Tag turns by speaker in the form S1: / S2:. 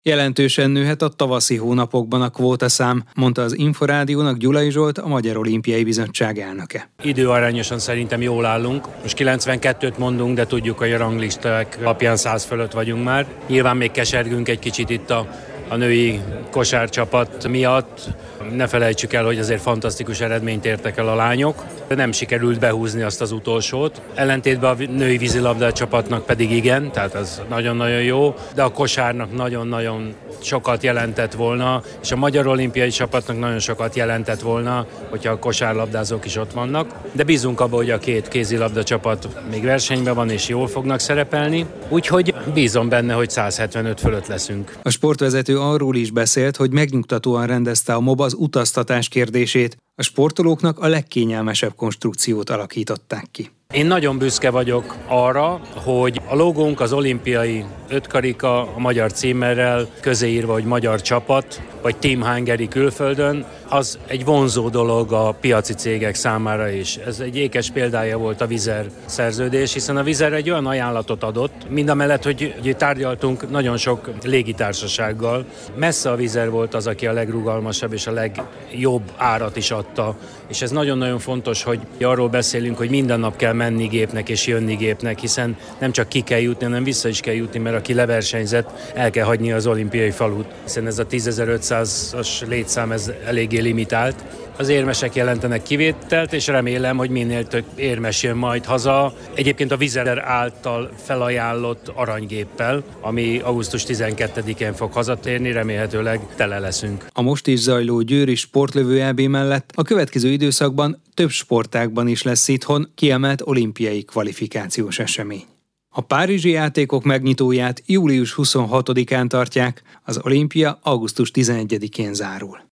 S1: Jelentősen nőhet a tavaszi hónapokban a kvótaszám, mondta az Inforádiónak Gyulai Zsolt, a Magyar Olimpiai Bizottság elnöke.
S2: Időarányosan szerintem jól állunk. Most 92-t mondunk, de tudjuk, hogy a ranglisták alapján 100 fölött vagyunk már. Nyilván még kesergünk egy kicsit itt a női kosárcsapat miatt. Ne felejtsük el, hogy azért fantasztikus eredményt értek el a lányok, de nem sikerült behúzni azt az utolsót. Ellentétben a női vízilabda csapatnak pedig igen, tehát ez nagyon-nagyon jó, de a kosárnak nagyon-nagyon sokat jelentett volna, és a Magyar Olimpiai Csapatnak nagyon sokat jelentett volna, hogyha a kosárlabdázók is ott vannak. De bízunk abban, hogy a két kézilabda csapat még versenyben van, és jól fognak szerepelni, úgyhogy bízom benne, hogy 175 fölött leszünk.
S1: A sportvezető arról is beszélt, hogy megnyugtatóan rendezte a MOB az utaztatás kérdését. A sportolóknak a legkényelmesebb konstrukciót alakították ki.
S2: Én nagyon büszke vagyok arra, hogy a logónk az olimpiai ötkarika, a magyar címerrel, közéírva, hogy magyar csapat, vagy Team Hungary külföldön, az egy vonzó dolog a piaci cégek számára is. Ez egy ékes példája volt a Vizer szerződés, hiszen a Vizer egy olyan ajánlatot adott, mindamellett, hogy tárgyaltunk nagyon sok légitársasággal. Messze a Vizer volt az, aki a legrugalmasabb és a legjobb árat is adta. És ez nagyon-nagyon fontos, hogy arról beszélünk, hogy minden nap kell menni gépnek és jönni gépnek, hiszen nem csak ki kell jutni, hanem vissza is kell jutni, mert aki leversenyzett, el kell hagyni az olimpiai falut, hiszen ez a 10.500-as létszám ez eléggé limitált. Az érmesek jelentenek kivételt, és remélem, hogy minél több érmes jön majd haza. Egyébként a Vizer által felajánlott aranygéppel, ami augusztus 12-én fog hazatérni, remélhetőleg tele leszünk.
S1: A most is zajló győri sportlövő EB mellett a következő időszakban több sportágban is lesz itthon kiemelt olimpiai kvalifikációs esemény. A párizsi játékok megnyitóját július 26-án tartják, az olimpia augusztus 11-én zárul.